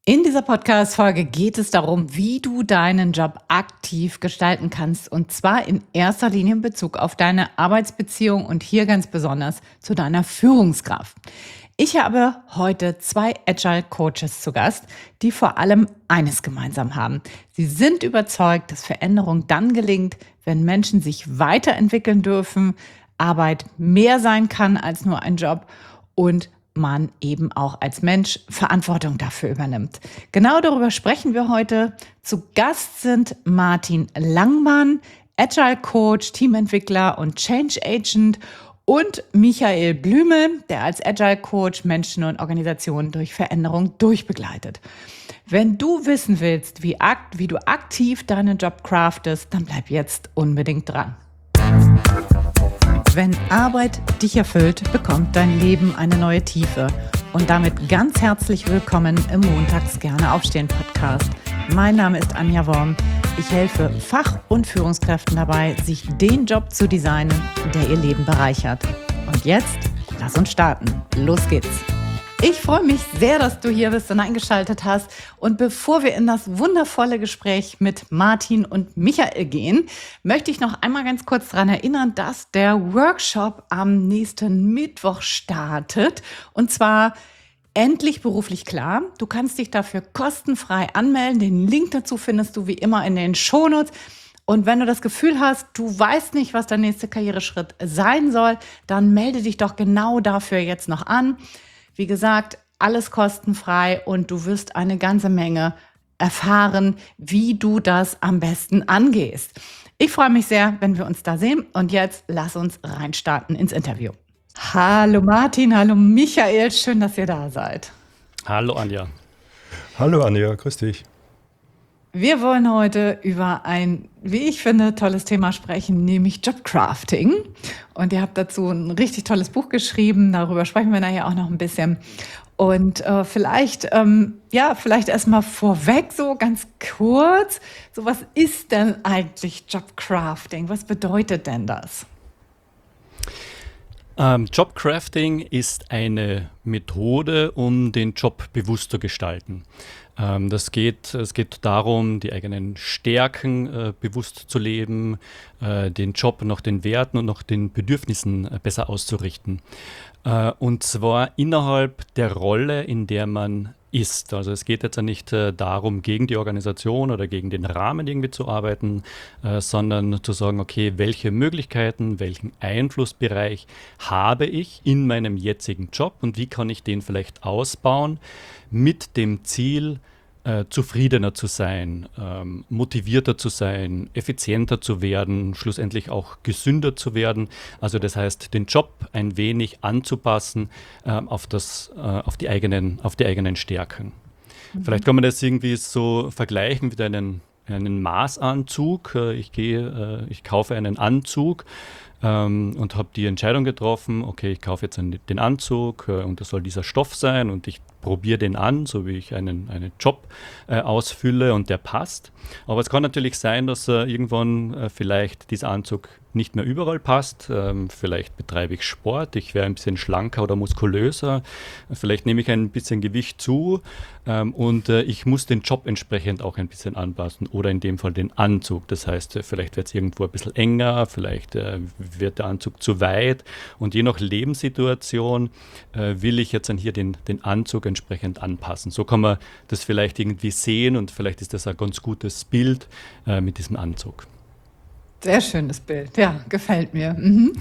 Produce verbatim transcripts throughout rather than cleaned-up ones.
In dieser Podcast-Folge geht es darum, wie du deinen Job aktiv gestalten kannst. Und zwar in erster Linie in Bezug auf deine Arbeitsbeziehung und hier ganz besonders zu deiner Führungskraft. Ich habe heute zwei Agile Coaches zu Gast, die vor allem eines gemeinsam haben. Sie sind überzeugt, dass Veränderung dann gelingt, wenn Menschen sich weiterentwickeln dürfen, Arbeit mehr sein kann als nur ein Job und man eben auch als Mensch Verantwortung dafür übernimmt. Genau darüber sprechen wir heute. Zu Gast sind Martin Langmann, Agile Coach, Teamentwickler und Change Agent, und Michael Blümel, der als Agile Coach Menschen und Organisationen durch Veränderung durchbegleitet. Wenn du wissen willst, wie, akt, wie du aktiv deinen Job craftest, dann bleib jetzt unbedingt dran. Wenn Arbeit dich erfüllt, bekommt dein Leben eine neue Tiefe. Und damit ganz herzlich willkommen im Montags gerne aufstehen Podcast. Mein Name ist Anja Worm. Ich helfe Fach- und Führungskräften dabei, sich den Job zu designen, der ihr Leben bereichert. Und jetzt, lass uns starten. Los geht's. Ich freue mich sehr, dass du hier bist und eingeschaltet hast. Und bevor wir in das wundervolle Gespräch mit Martin und Michael gehen, möchte ich noch einmal ganz kurz daran erinnern, dass der Workshop am nächsten Mittwoch startet. Und zwar endlich beruflich klar. Du kannst dich dafür kostenfrei anmelden. Den Link dazu findest du wie immer in den Shownotes. Und wenn du das Gefühl hast, du weißt nicht, was der nächste Karriereschritt sein soll, dann melde dich doch genau dafür jetzt noch an. Wie gesagt, alles kostenfrei und du wirst eine ganze Menge erfahren, wie du das am besten angehst. Ich freue mich sehr, wenn wir uns da sehen. Und jetzt lass uns reinstarten ins Interview. Hallo Martin, hallo Michael, schön, dass ihr da seid. Hallo Anja. Hallo Anja, grüß dich. Wir wollen heute über ein, wie ich finde, tolles Thema sprechen, nämlich Jobcrafting. Und ihr habt dazu ein richtig tolles Buch geschrieben, darüber sprechen wir nachher auch noch ein bisschen. Und äh, vielleicht, ähm, ja, vielleicht erstmal vorweg so ganz kurz, so was ist denn eigentlich Jobcrafting? Was bedeutet denn das? Ähm, Jobcrafting ist eine Methode, um den Job bewusst zu gestalten. Ähm, das geht, es geht darum, die eigenen Stärken äh, bewusst zu leben, äh, den Job nach den Werten und nach den Bedürfnissen äh, besser auszurichten. Äh, und zwar innerhalb der Rolle, in der man ist. Also es geht jetzt ja nicht äh, darum, gegen die Organisation oder gegen den Rahmen irgendwie zu arbeiten, äh, sondern zu sagen, okay, welche Möglichkeiten, welchen Einflussbereich habe ich in meinem jetzigen Job und wie kann ich den vielleicht ausbauen mit dem Ziel, äh, zufriedener zu sein, ähm, motivierter zu sein, effizienter zu werden, schlussendlich auch gesünder zu werden. Also das heißt, den Job ein wenig anzupassen äh, auf, das, äh, auf, die eigenen, auf die eigenen Stärken. Mhm. Vielleicht kann man das irgendwie so vergleichen mit einem, einem Maßanzug. Äh, ich gehe, äh, ich kaufe einen Anzug ähm, und habe die Entscheidung getroffen, okay, ich kaufe jetzt einen, den Anzug äh, und das soll dieser Stoff sein und ich probiere den an, so wie ich einen, einen Job äh, ausfülle und der passt. Aber es kann natürlich sein, dass äh, irgendwann äh, vielleicht dieser Anzug nicht mehr überall passt. Ähm, vielleicht betreibe ich Sport, ich wäre ein bisschen schlanker oder muskulöser. Vielleicht nehme ich ein bisschen Gewicht zu ähm, und äh, ich muss den Job entsprechend auch ein bisschen anpassen oder in dem Fall den Anzug. Das heißt, äh, vielleicht wird es irgendwo ein bisschen enger, vielleicht äh, wird der Anzug zu weit und je nach Lebenssituation äh, will ich jetzt dann hier den, den Anzug entsprechend anpassen. So kann man das vielleicht irgendwie sehen und vielleicht ist das ein ganz gutes Bild äh, mit diesem Anzug. Sehr schönes Bild, ja, gefällt mir. Mhm.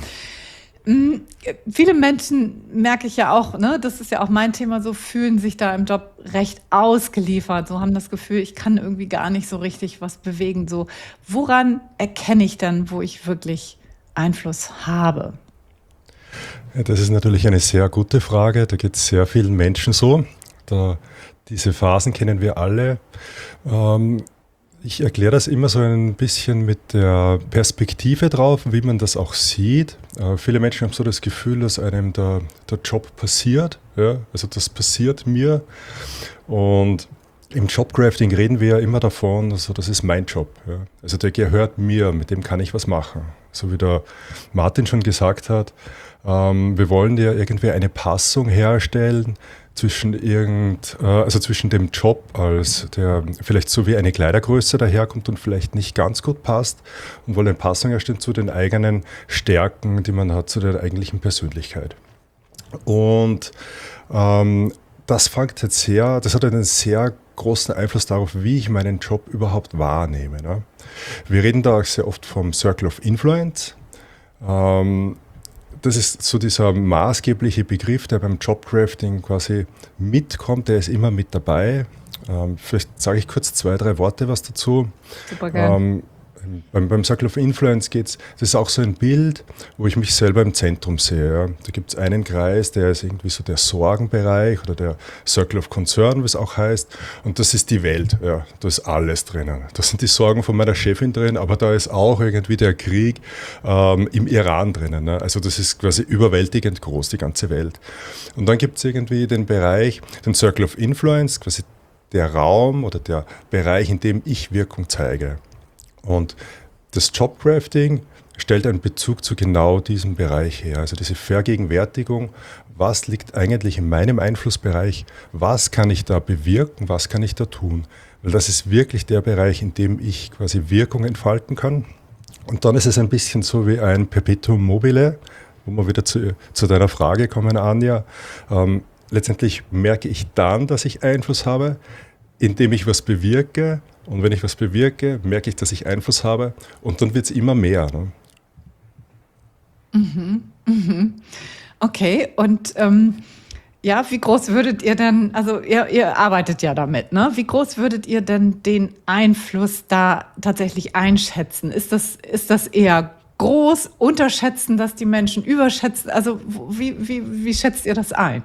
Mhm. Viele Menschen, merke ich ja auch, ne, das ist ja auch mein Thema, so fühlen sich da im Job recht ausgeliefert, so haben das Gefühl, ich kann irgendwie gar nicht so richtig was bewegen. So, woran erkenne ich dann, wo ich wirklich Einfluss habe? Ja, das ist natürlich eine sehr gute Frage. Da geht es sehr vielen Menschen so. Da, diese Phasen kennen wir alle. Ähm, ich erkläre das immer so ein bisschen mit der Perspektive drauf, wie man das auch sieht. Äh, viele Menschen haben so das Gefühl, dass einem der, der Job passiert. Ja? Also das passiert mir. Und im Jobcrafting reden wir ja immer davon, also das ist mein Job. Ja? Also der gehört mir, mit dem kann ich was machen. So wie der Martin schon gesagt hat, ähm, wir wollen ja irgendwie eine Passung herstellen zwischen irgend, äh, also zwischen dem Job, als der vielleicht so wie eine Kleidergröße daherkommt und vielleicht nicht ganz gut passt und wo eine Passung herstellt zu den eigenen Stärken, die man hat, zu der eigentlichen Persönlichkeit. Und ähm, das fängt jetzt sehr, das hat einen sehr großen Einfluss darauf, wie ich meinen Job überhaupt wahrnehme. Ne? Wir reden da auch sehr oft vom Circle of Influence. Ähm, das ist so dieser maßgebliche Begriff, der beim Jobcrafting quasi mitkommt, der ist immer mit dabei. Ähm, vielleicht sage ich kurz zwei, drei Worte was dazu. Super gerne. Ähm, Beim, beim Circle of Influence geht es, das ist auch so ein Bild, wo ich mich selber im Zentrum sehe. Ja. Da gibt es einen Kreis, der ist irgendwie so der Sorgenbereich oder der Circle of Concern, wie es auch heißt. Und das ist die Welt. Ja. Da ist alles drinnen. Da sind die Sorgen von meiner Chefin drin, aber da ist auch irgendwie der Krieg ähm, im Iran drinnen. Ne. Also das ist quasi überwältigend groß, die ganze Welt. Und dann gibt es irgendwie den Bereich, den Circle of Influence, quasi der Raum oder der Bereich, in dem ich Wirkung zeige. Und das Jobcrafting stellt einen Bezug zu genau diesem Bereich her. Also diese Vergegenwärtigung, was liegt eigentlich in meinem Einflussbereich, was kann ich da bewirken, was kann ich da tun. Weil das ist wirklich der Bereich, in dem ich quasi Wirkung entfalten kann. Und dann ist es ein bisschen so wie ein Perpetuum mobile, wo wir wieder zu, zu deiner Frage kommen, Anja. Ähm, letztendlich merke ich dann, dass ich Einfluss habe, indem ich was bewirke. Und wenn ich was bewirke, merke ich, dass ich Einfluss habe und dann wird es immer mehr. Ne? Mhm, mhm. Okay, und ähm, ja, wie groß würdet ihr denn, also ihr, ihr arbeitet ja damit, ne? Wie groß würdet ihr denn den Einfluss da tatsächlich einschätzen? Ist das, ist das eher groß, unterschätzen, dass die Menschen überschätzen? Also wie, wie, wie schätzt ihr das ein?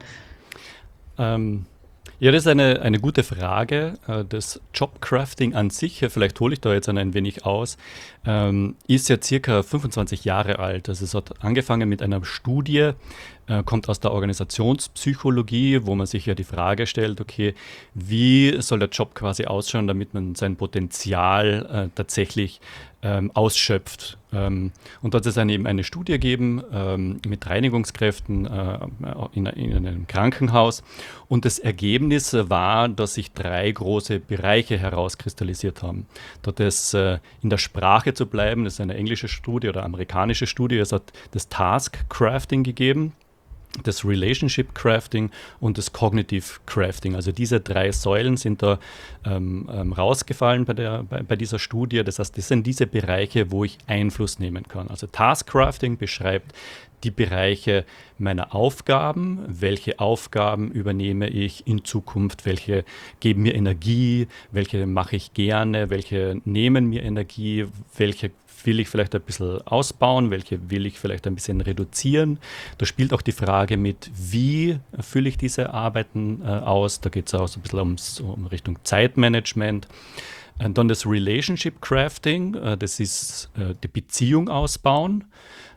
Ähm, ja, das ist eine, eine gute Frage. Äh, Das Jobcrafting an sich, ja, vielleicht hole ich da jetzt ein wenig aus, ähm, ist ja circa fünfundzwanzig Jahre alt. Also es hat angefangen mit einer Studie, äh, kommt aus der Organisationspsychologie, wo man sich ja die Frage stellt, okay, wie soll der Job quasi ausschauen, damit man sein Potenzial äh, tatsächlich ähm, ausschöpft. Ähm, und dort hat es eine, eben eine Studie gegeben ähm, mit Reinigungskräften äh, in, in einem Krankenhaus. Und das Ergebnis war, dass sich drei große Bereiche herauskristallisiert haben. Dort ist äh, in der Sprache zu bleiben, das ist eine englische Studie oder amerikanische Studie. Es hat das Task Crafting gegeben, das Relationship Crafting und das Cognitive Crafting. Also diese drei Säulen sind da ähm, ähm, rausgefallen bei, der, bei, bei dieser Studie. Das heißt, das sind diese Bereiche, wo ich Einfluss nehmen kann. Also Task Crafting beschreibt die Bereiche meiner Aufgaben. Welche Aufgaben übernehme ich in Zukunft? Welche geben mir Energie? Welche mache ich gerne? Welche nehmen mir Energie? Welche will ich vielleicht ein bisschen ausbauen, welche will ich vielleicht ein bisschen reduzieren. Da spielt auch die Frage mit, wie fülle ich diese Arbeiten äh, aus. Da geht es auch so ein bisschen ums, um Richtung Zeitmanagement. Und dann das Relationship Crafting, äh, das ist äh, die Beziehung ausbauen.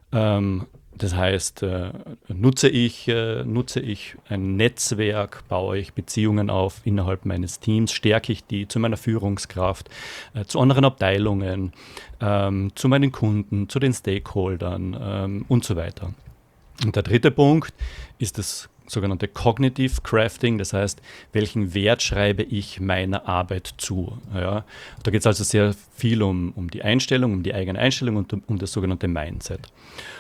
Ähm, Das heißt, äh, nutze ich, äh, nutze ich ein Netzwerk, baue ich Beziehungen auf innerhalb meines Teams, stärke ich die zu meiner Führungskraft, äh, zu anderen Abteilungen, ähm, zu meinen Kunden, zu den Stakeholdern ähm, und so weiter. Und der dritte Punkt ist das sogenannte Cognitive Crafting, das heißt, welchen Wert schreibe ich meiner Arbeit zu. Ja? Da geht es also sehr viel um, um die Einstellung, um die eigene Einstellung und um, um das sogenannte Mindset.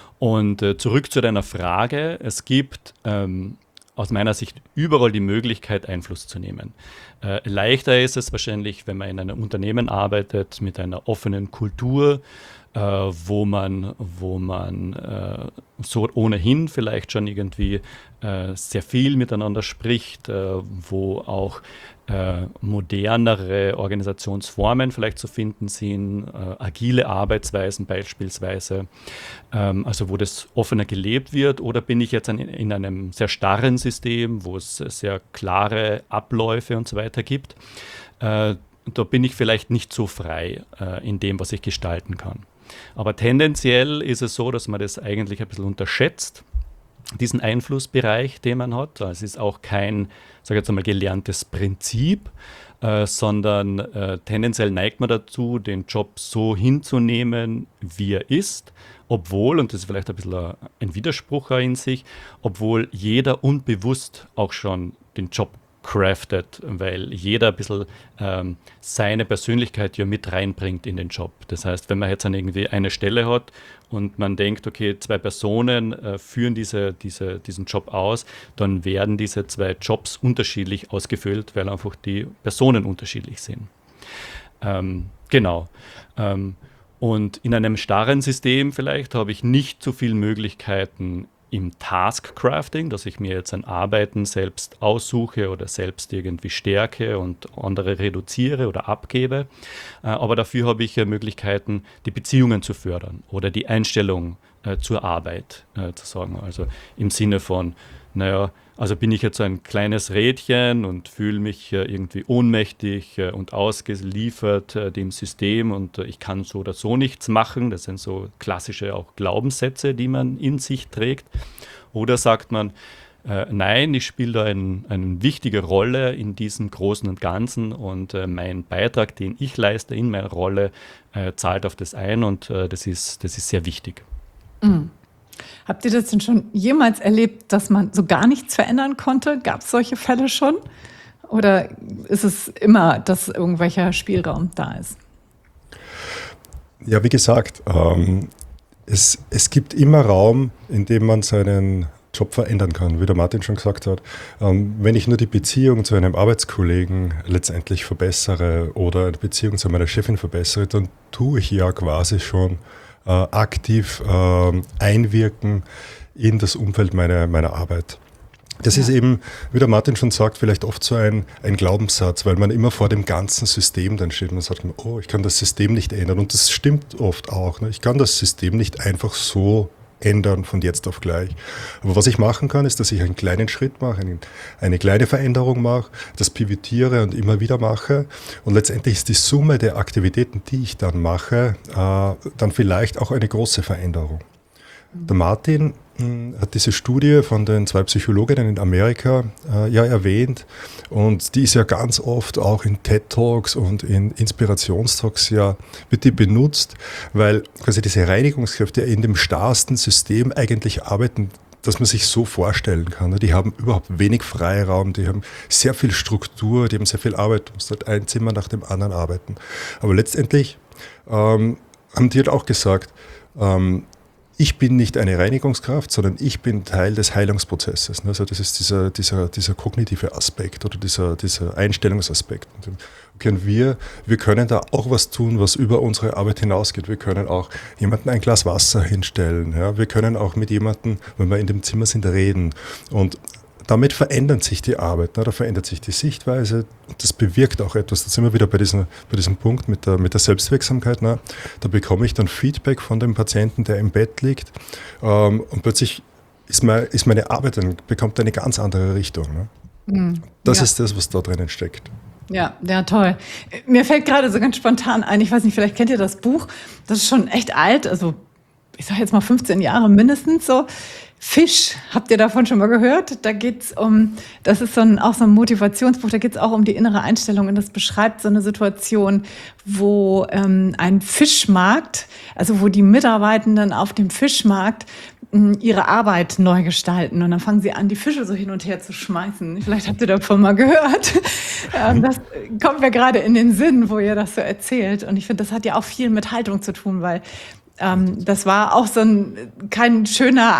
Und äh, zurück zu deiner Frage, es gibt ähm, aus meiner Sicht überall die Möglichkeit, Einfluss zu nehmen. Äh, leichter ist es wahrscheinlich, wenn man in einem Unternehmen arbeitet mit einer offenen Kultur, äh, wo man, wo man äh, so ohnehin vielleicht schon irgendwie äh, sehr viel miteinander spricht, äh, wo auch Äh, modernere Organisationsformen vielleicht zu finden sind, äh, agile Arbeitsweisen beispielsweise, ähm, also wo das offener gelebt wird, oder bin ich jetzt an, in einem sehr starren System, wo es sehr klare Abläufe und so weiter gibt, äh, da bin ich vielleicht nicht so frei äh, in dem, was ich gestalten kann. Aber tendenziell ist es so, dass man das eigentlich ein bisschen unterschätzt, diesen Einflussbereich, den man hat. Es ist auch kein, sage ich jetzt einmal, gelerntes Prinzip, äh, sondern äh, tendenziell neigt man dazu, den Job so hinzunehmen, wie er ist, obwohl, und das ist vielleicht ein bisschen ein Widerspruch in sich, obwohl jeder unbewusst auch schon den Job craftet, weil jeder ein bisschen ähm, seine Persönlichkeit ja mit reinbringt in den Job. Das heißt, wenn man jetzt dann irgendwie eine Stelle hat und man denkt, okay, zwei Personen äh, führen diese, diese, diesen Job aus, dann werden diese zwei Jobs unterschiedlich ausgefüllt, weil einfach die Personen unterschiedlich sind. Ähm, genau. Ähm, und in einem starren System vielleicht habe ich nicht so viele Möglichkeiten im Task-Crafting, dass ich mir jetzt ein Arbeiten selbst aussuche oder selbst irgendwie stärke und andere reduziere oder abgebe. Äh, aber dafür habe ich äh, Möglichkeiten, die Beziehungen zu fördern oder die Einstellung äh, zur Arbeit äh, zu sagen. Also im Sinne von, naja, also bin ich jetzt so ein kleines Rädchen und fühle mich äh, irgendwie ohnmächtig äh, und ausgeliefert äh, dem System und äh, ich kann so oder so nichts machen. Das sind so klassische auch Glaubenssätze, die man in sich trägt. Oder sagt man, äh, nein, ich spiele da ein, eine wichtige Rolle in diesem Großen und Ganzen und äh, mein Beitrag, den ich leiste in meiner Rolle, äh, zahlt auf das ein und äh, das ist, das ist sehr wichtig. Mhm. Habt ihr das denn schon jemals erlebt, dass man so gar nichts verändern konnte? Gab es solche Fälle schon? Oder ist es immer, dass irgendwelcher Spielraum da ist? Ja, wie gesagt, ähm, es, es gibt immer Raum, in dem man seinen Job verändern kann, wie der Martin schon gesagt hat. Ähm, wenn ich nur die Beziehung zu einem Arbeitskollegen letztendlich verbessere oder eine Beziehung zu meiner Chefin verbessere, dann tue ich ja quasi schon Äh, aktiv äh, einwirken in das Umfeld meiner, meiner Arbeit. Das ja. ist eben, wie der Martin schon sagt, vielleicht oft so ein, ein Glaubenssatz, weil man immer vor dem ganzen System dann steht und sagt, oh, ich kann das System nicht ändern. Und das stimmt oft auch. Ne? Ich kann das System nicht einfach so ändern von jetzt auf gleich. Aber was ich machen kann, ist, dass ich einen kleinen Schritt mache, eine, eine kleine Veränderung mache, das pivotiere und immer wieder mache. Und letztendlich ist die Summe der Aktivitäten, die ich dann mache, äh, dann vielleicht auch eine große Veränderung. Der Martin mh, hat diese Studie von den zwei Psychologinnen in Amerika äh, ja erwähnt und die ist ja ganz oft auch in TED-Talks und in Inspirationstalks ja wird die benutzt, weil quasi diese Reinigungskräfte in dem starrsten System eigentlich arbeiten, dass man sich so vorstellen kann. Die haben überhaupt wenig Freiraum, die haben sehr viel Struktur, die haben sehr viel Arbeit, du musst halt ein Zimmer nach dem anderen arbeiten. Aber letztendlich ähm, haben die halt auch gesagt, ähm, ich bin nicht eine Reinigungskraft, sondern ich bin Teil des Heilungsprozesses. Also das ist dieser, dieser, dieser kognitive Aspekt oder dieser, dieser Einstellungsaspekt. Okay, und wir, wir können da auch was tun, was über unsere Arbeit hinausgeht. Wir können auch jemandem ein Glas Wasser hinstellen. Ja? Wir können auch mit jemandem, wenn wir in dem Zimmer sind, reden. Und damit verändert sich die Arbeit, ne? Da verändert sich die Sichtweise und das bewirkt auch etwas. Da sind wir wieder bei diesem, bei diesem Punkt mit der, mit der Selbstwirksamkeit. Ne? Da bekomme ich dann Feedback von dem Patienten, der im Bett liegt ähm, und plötzlich ist, mein, ist meine Arbeit, dann bekommt eine ganz andere Richtung. Ne? Mhm. Das ja. ist das, was da drinnen steckt. Ja, ja, toll. Mir fällt gerade so ganz spontan ein, ich weiß nicht, vielleicht kennt ihr das Buch, das ist schon echt alt, also ich sage jetzt mal fünfzehn Jahre mindestens so. Fisch, habt ihr davon schon mal gehört? Da geht's um, das ist so ein, auch so ein Motivationsbuch, da geht's auch um die innere Einstellung und das beschreibt so eine Situation, wo ähm, ein Fischmarkt, also wo die Mitarbeitenden auf dem Fischmarkt mh, ihre Arbeit neu gestalten und dann fangen sie an, die Fische so hin und her zu schmeißen. Vielleicht habt ihr davon mal gehört. ähm, das kommt mir gerade in den Sinn, wo ihr das so erzählt und ich finde, das hat ja auch viel mit Haltung zu tun, weil Ähm, das war auch so ein kein schöner,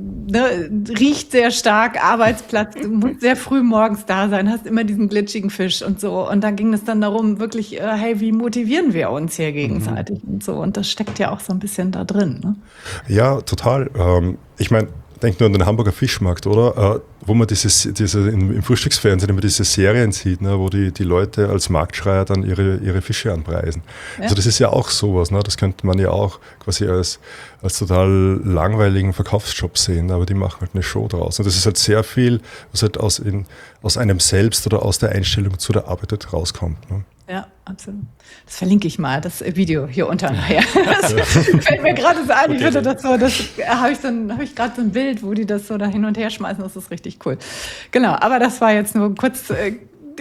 ne, riecht sehr stark, Arbeitsplatz, du musst sehr früh morgens da sein, hast immer diesen glitschigen Fisch und so. Und da ging es dann darum, wirklich, äh, hey, wie motivieren wir uns hier gegenseitig mhm. und so. Und das steckt ja auch so ein bisschen da drin. Ne? Ja, total. Ähm, ich meine, denk nur an den Hamburger Fischmarkt, oder? Äh, wo man dieses, diese, im, im Frühstücksfernsehen immer diese Serien sieht, ne, wo die, die Leute als Marktschreier dann ihre, ihre Fische anpreisen. Ja. Also das ist ja auch sowas, ne? Das könnte man ja auch quasi als, als total langweiligen Verkaufsjob sehen, aber die machen halt eine Show draus. Und das ist halt sehr viel, was halt aus, in, aus einem selbst oder aus der Einstellung zu der Arbeit halt rauskommt. Ne? Ja, absolut. Das verlinke ich mal, das Video hier unter nachher. Das fällt mir gerade so ein. Ich finde das so, das habe ich, so hab ich gerade so ein Bild, wo die das so da hin und her schmeißen. Das ist richtig cool. Genau, aber das war jetzt nur kurz, äh,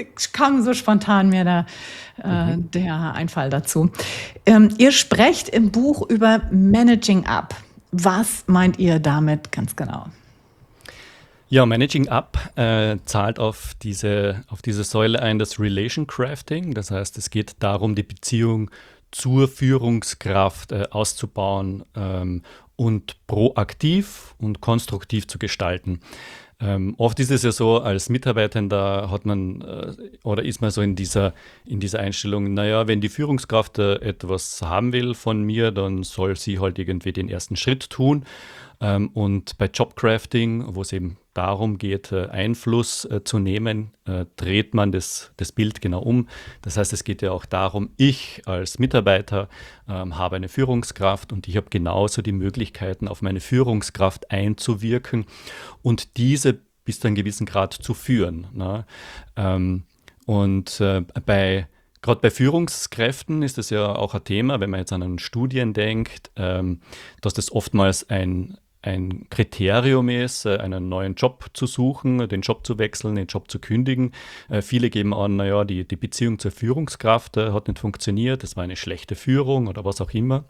kam so spontan mir da äh, mhm. der Einfall dazu. Ähm, ihr sprecht im Buch über Managing Up. Was meint ihr damit ganz genau? Ja, Managing Up äh, zahlt auf diese, auf diese Säule ein, das Relation Crafting. Das heißt, es geht darum, die Beziehung zur Führungskraft äh, auszubauen ähm, und proaktiv und konstruktiv zu gestalten. Ähm, oft ist es ja so, als Mitarbeitender hat man äh, oder ist man so in dieser, in dieser Einstellung, naja, wenn die Führungskraft äh, etwas haben will von mir, dann soll sie halt irgendwie den ersten Schritt tun. Ähm, und bei Jobcrafting, wo es eben darum geht, äh, Einfluss äh, zu nehmen, äh, dreht man das, das Bild genau um. Das heißt, es geht ja auch darum, ich als Mitarbeiter ähm, habe eine Führungskraft und ich habe genauso die Möglichkeiten, auf meine Führungskraft einzuwirken und diese bis zu einem gewissen Grad zu führen. Ne? Ähm, und äh, bei Gerade bei Führungskräften ist das ja auch ein Thema, wenn man jetzt an Studien denkt, ähm, dass das oftmals ein, ein Kriterium ist, äh, einen neuen Job zu suchen, den Job zu wechseln, den Job zu kündigen. Äh, viele geben an, naja, die, die Beziehung zur Führungskraft äh, hat nicht funktioniert, das war eine schlechte Führung oder was auch immer.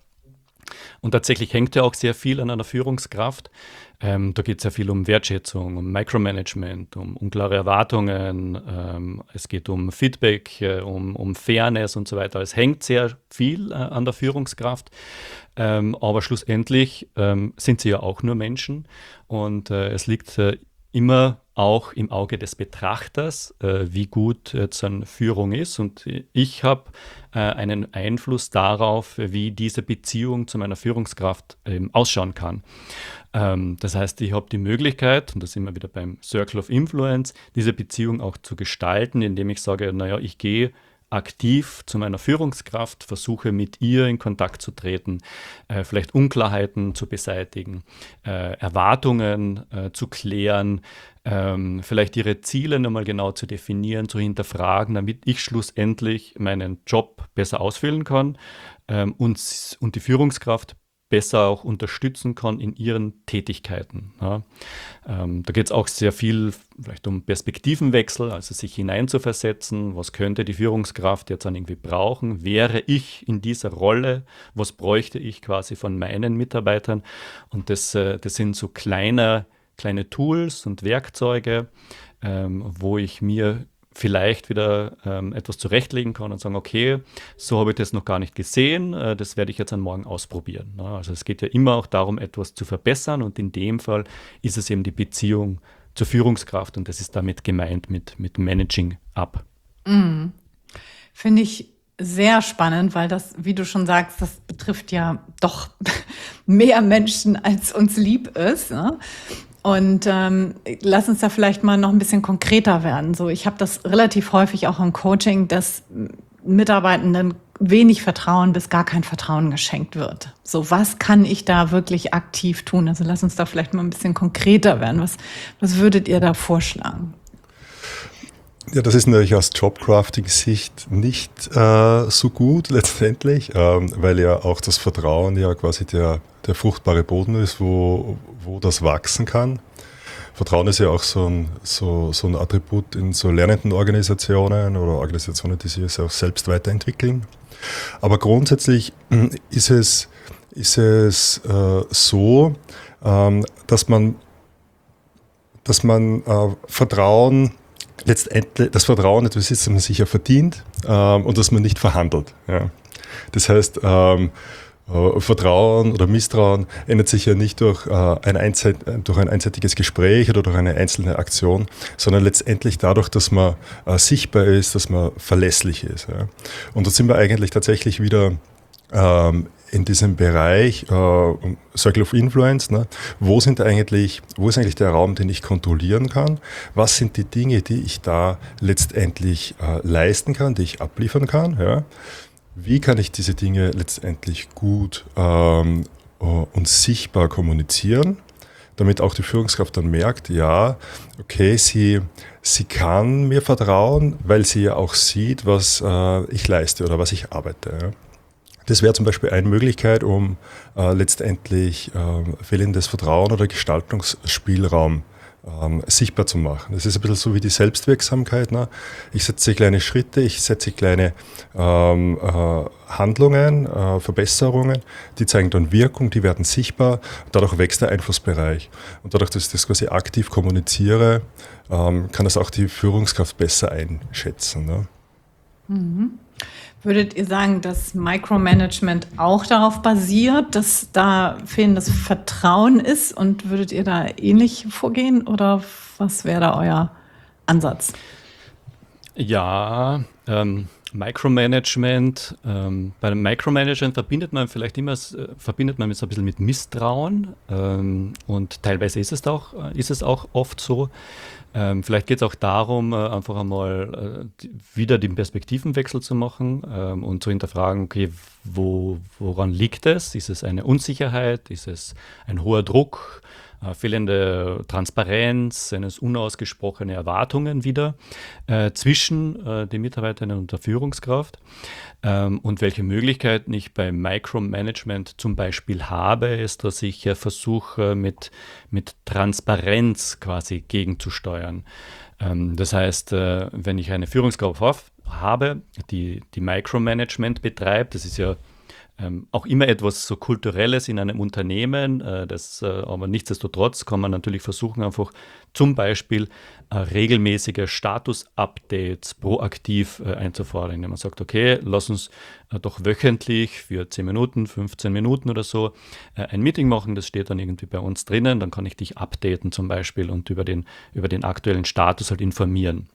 Und tatsächlich hängt ja auch sehr viel an einer Führungskraft. Ähm, da geht es sehr viel um Wertschätzung, um Micromanagement, um unklare Erwartungen. Ähm, es geht um Feedback, äh, um, um Fairness und so weiter. Es hängt sehr viel äh, an der Führungskraft. Ähm, aber schlussendlich ähm, sind sie ja auch nur Menschen. Und äh, es liegt äh, immer auch im Auge des Betrachters, äh, wie gut jetzt eine Führung ist. Und ich habe äh, einen Einfluss darauf, wie diese Beziehung zu meiner Führungskraft ähm, ausschauen kann. Ähm, das heißt, ich habe die Möglichkeit, und da sind wir wieder beim Circle of Influence, diese Beziehung auch zu gestalten, indem ich sage, naja, ich gehe aktiv zu meiner Führungskraft, versuche mit ihr in Kontakt zu treten, äh, vielleicht Unklarheiten zu beseitigen, äh, Erwartungen äh, zu klären, ähm, vielleicht ihre Ziele nochmal genau zu definieren, zu hinterfragen, damit ich schlussendlich meinen Job besser ausfüllen kann ähm, und, und die Führungskraft besser auch unterstützen kann in ihren Tätigkeiten. Ja. Ähm, da geht es auch sehr viel vielleicht um Perspektivenwechsel, also sich hineinzuversetzen, was könnte die Führungskraft jetzt dann irgendwie brauchen, wäre ich in dieser Rolle, was bräuchte ich quasi von meinen Mitarbeitern, und das, äh, das sind so kleine, kleine Tools und Werkzeuge, ähm, wo ich mir vielleicht wieder ähm, etwas zurechtlegen kann und sagen, okay, so habe ich das noch gar nicht gesehen, äh, das werde ich jetzt an morgen ausprobieren. Ne? Also es geht ja immer auch darum, etwas zu verbessern, und in dem Fall ist es eben die Beziehung zur Führungskraft, und das ist damit gemeint mit, mit Managing Up. Mhm. Finde ich sehr spannend, weil das, wie du schon sagst, das betrifft ja doch mehr Menschen, als uns lieb ist. Ne? Und ähm, lass uns da vielleicht mal noch ein bisschen konkreter werden. So, ich habe das relativ häufig auch im Coaching, dass Mitarbeitenden wenig Vertrauen bis gar kein Vertrauen geschenkt wird. So, was kann ich da wirklich aktiv tun? Also lass uns da vielleicht mal ein bisschen konkreter werden. Was, was würdet ihr da vorschlagen? Ja, das ist natürlich aus Jobcrafting-Sicht nicht äh, so gut letztendlich, ähm, weil ja auch das Vertrauen ja quasi der, der fruchtbare Boden ist, wo, wo das wachsen kann. Vertrauen ist ja auch so ein, so, so ein Attribut in so lernenden Organisationen oder Organisationen, die sich auch selbst weiterentwickeln. Aber grundsätzlich ist es, ist es äh, so, ähm, dass man, dass man äh, Vertrauen letztendlich, das Vertrauen etwas ist, das man sich ja verdient ähm, und das man nicht verhandelt. Ja. Das heißt, ähm, äh, Vertrauen oder Misstrauen ändert sich ja nicht durch, äh, ein Einzeit, durch ein einseitiges Gespräch oder durch eine einzelne Aktion, sondern letztendlich dadurch, dass man äh, sichtbar ist, dass man verlässlich ist. Ja. Und da sind wir eigentlich tatsächlich wieder ähm, in diesem Bereich äh, Circle of Influence, ne, wo sind eigentlich, wo ist eigentlich der Raum, den ich kontrollieren kann? Was sind die Dinge, die ich da letztendlich äh, leisten kann, die ich abliefern kann? Ja? Wie kann ich diese Dinge letztendlich gut ähm, und sichtbar kommunizieren, damit auch die Führungskraft dann merkt, ja, okay, sie, sie kann mir vertrauen, weil sie ja auch sieht, was äh, ich leiste oder was ich arbeite. Ja? Das wäre zum Beispiel eine Möglichkeit, um äh, letztendlich äh, fehlendes Vertrauen oder Gestaltungsspielraum ähm, sichtbar zu machen. Das ist ein bisschen so wie die Selbstwirksamkeit. Ne? Ich setze kleine Schritte, ich setze kleine ähm, äh, Handlungen, äh, Verbesserungen, die zeigen dann Wirkung, die werden sichtbar, dadurch wächst der Einflussbereich. Und dadurch, dass ich das quasi aktiv kommuniziere, ähm, kann das auch die Führungskraft besser einschätzen. Ne? Mhm. Würdet ihr sagen, dass Micromanagement auch darauf basiert, dass da fehlendes Vertrauen ist, und würdet ihr da ähnlich vorgehen, oder was wäre da euer Ansatz? Ja, ähm, Micromanagement, ähm, bei dem Micromanagement verbindet man vielleicht immer, äh, verbindet man es ein bisschen mit Misstrauen, ähm, und teilweise ist es auch, ist es auch oft so. Ähm, vielleicht geht es auch darum, äh, einfach einmal äh, die, wieder den Perspektivenwechsel zu machen, ähm, und zu hinterfragen, okay, wo, woran liegt es? Ist es eine Unsicherheit? Ist es ein hoher Druck? Äh, fehlende Transparenz, sind es unausgesprochene Erwartungen wieder äh, zwischen äh, den Mitarbeitern und der Führungskraft? Ähm, und welche Möglichkeiten ich beim Micromanagement zum Beispiel habe, ist, dass ich äh, versuche, mit, mit Transparenz quasi gegenzusteuern. Ähm, das heißt, äh, wenn ich eine Führungskraft haf- habe, die, die Micromanagement betreibt, das ist ja Ähm, auch immer etwas so Kulturelles in einem Unternehmen, äh, das, äh, aber nichtsdestotrotz kann man natürlich versuchen, einfach zum Beispiel äh, regelmäßige Status-Updates proaktiv äh, einzufordern, indem man sagt, okay, lass uns äh, doch wöchentlich für zehn Minuten, fünfzehn Minuten oder so äh, ein Meeting machen, das steht dann irgendwie bei uns drinnen, dann kann ich dich updaten zum Beispiel und über den, über den aktuellen Status halt informieren.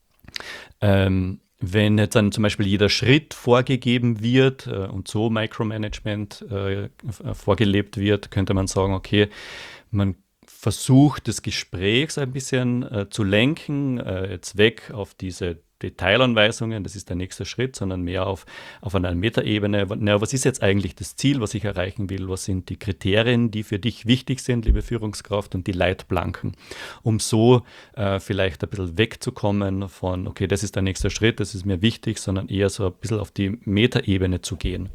Ähm, Wenn jetzt dann zum Beispiel jeder Schritt vorgegeben wird äh, und so Micromanagement äh, vorgelebt wird, könnte man sagen, okay, man versucht das Gespräch ein bisschen äh, zu lenken, äh, jetzt weg auf diese Detailanweisungen, das ist der nächste Schritt, sondern mehr auf, auf einer Metaebene. Na, was ist jetzt eigentlich das Ziel, was ich erreichen will? Was sind die Kriterien, die für dich wichtig sind, liebe Führungskraft, und die Leitplanken, um so äh, vielleicht ein bisschen wegzukommen von, okay, das ist der nächste Schritt, das ist mir wichtig, sondern eher so ein bisschen auf die Metaebene zu gehen.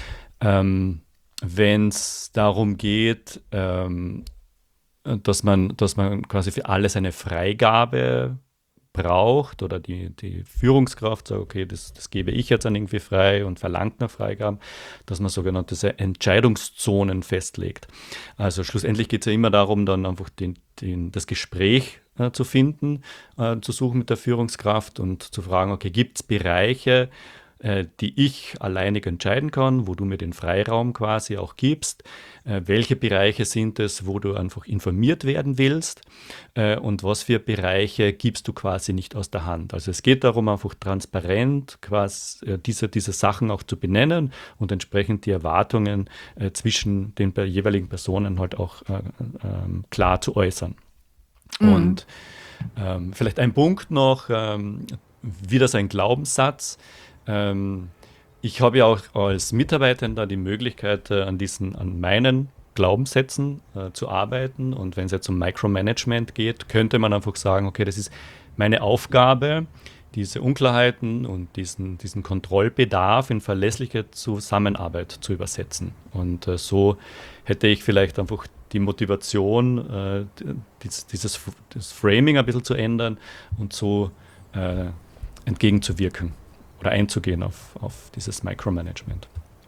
Ähm, wenn es darum geht, ähm, dass man, dass man quasi für alles eine Freigabe braucht, oder die, die Führungskraft sagt, okay, das, das gebe ich jetzt dann irgendwie frei und verlangt nach Freigaben, dass man sogenannte Entscheidungszonen festlegt. Also schlussendlich geht es ja immer darum, dann einfach den, den, das Gespräch äh, zu finden, äh, zu suchen mit der Führungskraft und zu fragen, okay, gibt es Bereiche, äh, die ich alleinig entscheiden kann, wo du mir den Freiraum quasi auch gibst? Äh, welche Bereiche sind es, wo du einfach informiert werden willst? Äh, und was für Bereiche gibst du quasi nicht aus der Hand? Also es geht darum, einfach transparent quasi äh, diese, diese Sachen auch zu benennen und entsprechend die Erwartungen äh, zwischen den jeweiligen Personen halt auch äh, äh, klar zu äußern. Mhm. Und ähm, vielleicht ein Punkt noch, ähm, wieder so ein Glaubenssatz. Ähm, ich habe ja auch als Mitarbeiter die Möglichkeit, äh, an diesen, an meinen Glaubenssätzen äh, zu arbeiten. Und wenn es jetzt um Micromanagement geht, könnte man einfach sagen, okay, das ist meine Aufgabe, diese Unklarheiten und diesen, diesen Kontrollbedarf in verlässliche Zusammenarbeit zu übersetzen. Und äh, so hätte ich vielleicht einfach die Motivation, äh, dieses, dieses das Framing ein bisschen zu ändern und so äh, entgegenzuwirken oder einzugehen auf, auf dieses Micromanagement.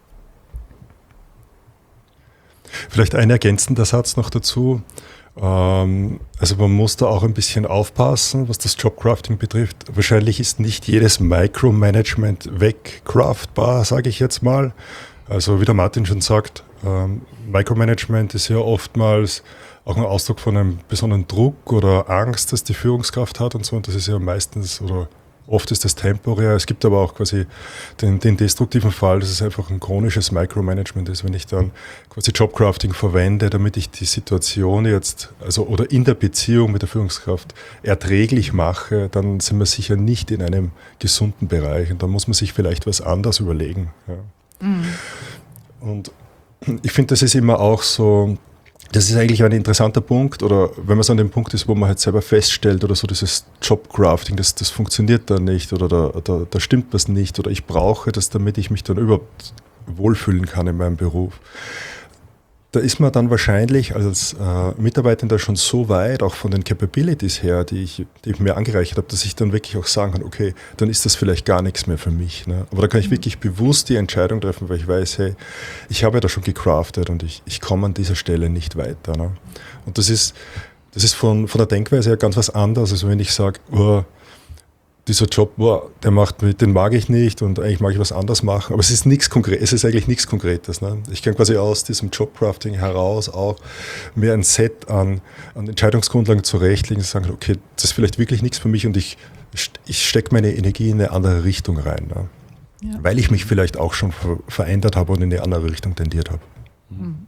Vielleicht ein ergänzender Satz noch dazu. Ähm, also man muss da auch ein bisschen aufpassen, was das Jobcrafting betrifft. Wahrscheinlich ist nicht jedes Micromanagement wegcraftbar, sage ich jetzt mal. Also wie der Martin schon sagt, ähm, Micromanagement ist ja oftmals auch ein Ausdruck von einem besonderen Druck oder Angst, dass die Führungskraft hat und so. Und das ist ja meistens oder oft ist das temporär. Es gibt aber auch quasi den, den destruktiven Fall, dass es einfach ein chronisches Micromanagement ist, wenn ich dann quasi Jobcrafting verwende, damit ich die Situation jetzt, also oder in der Beziehung mit der Führungskraft erträglich mache, dann sind wir sicher nicht in einem gesunden Bereich. Und dann muss man sich vielleicht was anderes überlegen. Ja. Mhm. Und ich finde, das ist immer auch so, das ist eigentlich ein interessanter Punkt, oder wenn man so an dem Punkt ist, wo man halt selber feststellt oder so, dieses Jobcrafting, das, das funktioniert dann nicht oder da, da, da stimmt was nicht oder ich brauche das, damit ich mich dann überhaupt wohlfühlen kann in meinem Beruf. da ist man dann wahrscheinlich als äh, Mitarbeitender schon so weit, auch von den Capabilities her, die ich, die ich mir angereichert habe, dass ich dann wirklich auch sagen kann, okay, dann ist das vielleicht gar nichts mehr für mich. Ne? Aber da kann ich wirklich bewusst die Entscheidung treffen, weil ich weiß, hey, ich habe ja da schon gecraftet und ich, ich komme an dieser Stelle nicht weiter. Ne? Und das ist, das ist von, von der Denkweise her ganz was anderes, als wenn ich sage, oh, dieser Job, boah, der macht mit, den mag ich nicht und eigentlich mag ich was anderes machen. Aber es ist nichts Konkretes, es ist eigentlich nichts Konkretes. Ne? Ich kann quasi aus diesem Jobcrafting heraus auch mir ein Set an, an Entscheidungsgrundlagen zurechtlegen und sagen, okay, das ist vielleicht wirklich nichts für mich und ich, ich stecke meine Energie in eine andere Richtung rein. Ne? Ja. Weil ich mich vielleicht auch schon ver- verändert habe und in eine andere Richtung tendiert habe. Mhm.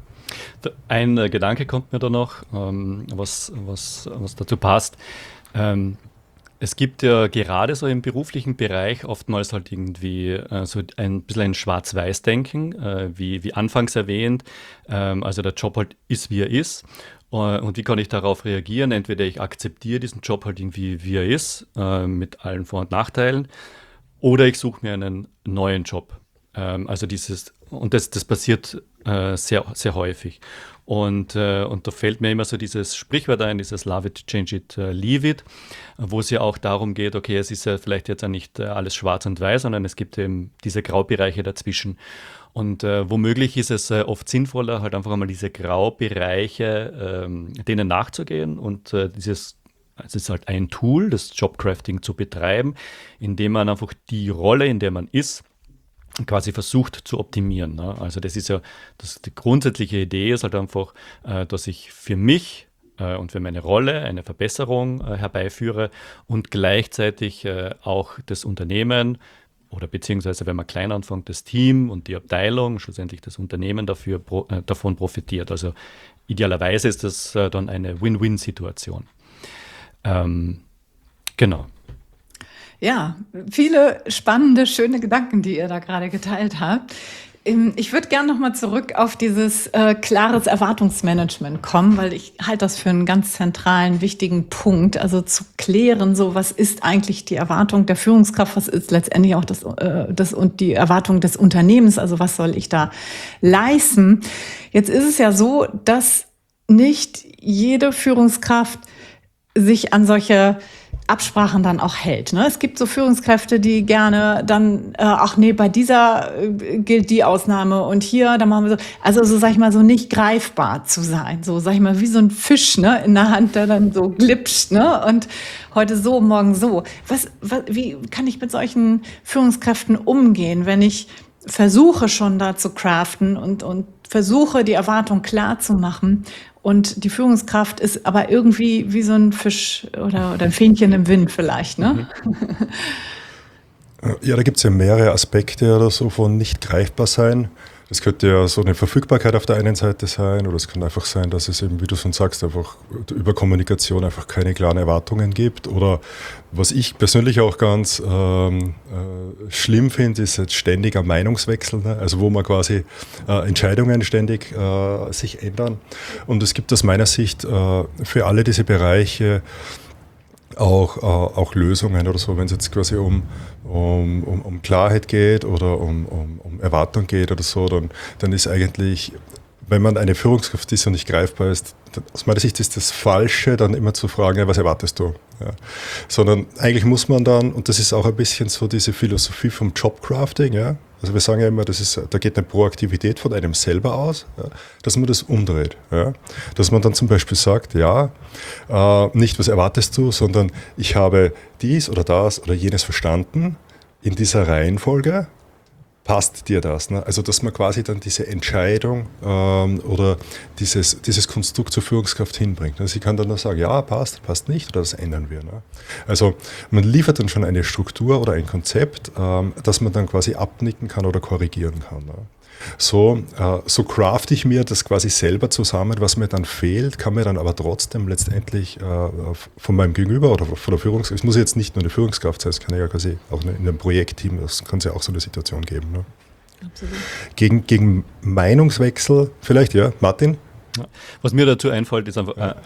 Ein äh, Gedanke kommt mir da noch, ähm, was, was, was dazu passt. Ähm, Es gibt ja gerade so im beruflichen Bereich oftmals halt irgendwie äh, so ein bisschen ein Schwarz-Weiß-Denken, äh, wie, wie anfangs erwähnt. Ähm, also der Job halt ist, wie er ist. Äh, und wie kann ich darauf reagieren? Entweder ich akzeptiere diesen Job halt irgendwie, wie er ist, äh, mit allen Vor- und Nachteilen, oder ich suche mir einen neuen Job. Ähm, also dieses, und das, das passiert äh, sehr, sehr häufig. Und, äh, und da fällt mir immer so dieses Sprichwort ein, dieses Love it, change it, uh, leave it, wo es ja auch darum geht, okay, es ist ja vielleicht jetzt ja nicht äh, alles schwarz und weiß, sondern es gibt eben diese Graubereiche dazwischen. Und äh, womöglich ist es äh, oft sinnvoller, halt einfach einmal diese Graubereiche, ähm, denen nachzugehen und äh, dieses, es ist halt ein Tool, das Jobcrafting zu betreiben, indem man einfach die Rolle, in der man ist, quasi versucht zu optimieren. Ne? Also das ist ja, das, die grundsätzliche Idee ist halt einfach, äh, dass ich für mich äh, und für meine Rolle eine Verbesserung äh, herbeiführe und gleichzeitig äh, auch das Unternehmen oder beziehungsweise, wenn man klein anfängt, das Team und die Abteilung, schlussendlich das Unternehmen dafür, pro, äh, davon profitiert. Also idealerweise ist das äh, dann eine Win-Win-Situation. Ähm, genau. Ja, viele spannende, schöne Gedanken, die ihr da gerade geteilt habt. Ich würde gerne nochmal zurück auf dieses äh, klares Erwartungsmanagement kommen, weil ich halte das für einen ganz zentralen, wichtigen Punkt. Also zu klären, so was ist eigentlich die Erwartung der Führungskraft, was ist letztendlich auch das, äh, das und die Erwartung des Unternehmens, also was soll ich da leisten. Jetzt ist es ja so, dass nicht jede Führungskraft sich an solche Absprachen dann auch hält. Ne? Es gibt so Führungskräfte, die gerne dann, äh, ach nee, bei dieser äh, gilt die Ausnahme und hier, da machen wir so, also so sag ich mal, so nicht greifbar zu sein, so sag ich mal, wie so ein Fisch, ne, in der Hand, der dann so glitscht, ne, und heute so, morgen so. Was, was, wie kann ich mit solchen Führungskräften umgehen, wenn ich versuche schon da zu craften und, und versuche die Erwartung klar zu machen und die Führungskraft ist aber irgendwie wie so ein Fisch oder, oder ein Fähnchen im Wind vielleicht, ne? Ja, da gibt es ja mehrere Aspekte oder so von nicht greifbar sein. Das könnte ja so eine Verfügbarkeit auf der einen Seite sein oder es kann einfach sein, dass es eben, wie du schon sagst, einfach über Kommunikation einfach keine klaren Erwartungen gibt. Oder was ich persönlich auch ganz ähm, äh, schlimm finde, ist jetzt ständiger Meinungswechsel, ne? Also wo man quasi äh, Entscheidungen ständig äh, sich ändern. Und es gibt aus meiner Sicht äh, für alle diese Bereiche Auch, äh, auch Lösungen oder so, wenn es jetzt quasi um, um, um, um Klarheit geht oder um, um, um Erwartung geht oder so, dann, dann ist eigentlich, wenn man eine Führungskraft ist und nicht greifbar ist, aus meiner Sicht ist das Falsche, dann immer zu fragen, ja, was erwartest du? Ja. Sondern eigentlich muss man dann, und das ist auch ein bisschen so diese Philosophie vom Jobcrafting, ja, also wir sagen ja immer, das ist, da geht eine Proaktivität von einem selber aus, ja, dass man das umdreht. Ja. Dass man dann zum Beispiel sagt, ja, äh, nicht was erwartest du, sondern ich habe dies oder das oder jenes verstanden in dieser Reihenfolge. Passt dir das? Ne? Also dass man quasi dann diese Entscheidung ähm, oder dieses, dieses Konstrukt zur Führungskraft hinbringt. Ne? Sie kann dann nur sagen, ja, passt, passt nicht oder das ändern wir. Ne? Also man liefert dann schon eine Struktur oder ein Konzept, ähm, das man dann quasi abnicken kann oder korrigieren kann. Ne? So, äh, so crafte ich mir das quasi selber zusammen, was mir dann fehlt, kann mir dann aber trotzdem letztendlich äh, von meinem Gegenüber oder von der Führungskraft, es muss jetzt nicht nur eine Führungskraft sein, es kann ja quasi auch in einem Projektteam, das kann es ja auch so eine Situation geben. Ne? Absolut. Gegen, gegen Meinungswechsel vielleicht, ja, Martin? Ja. Was mir dazu einfällt, ist einfach, äh, also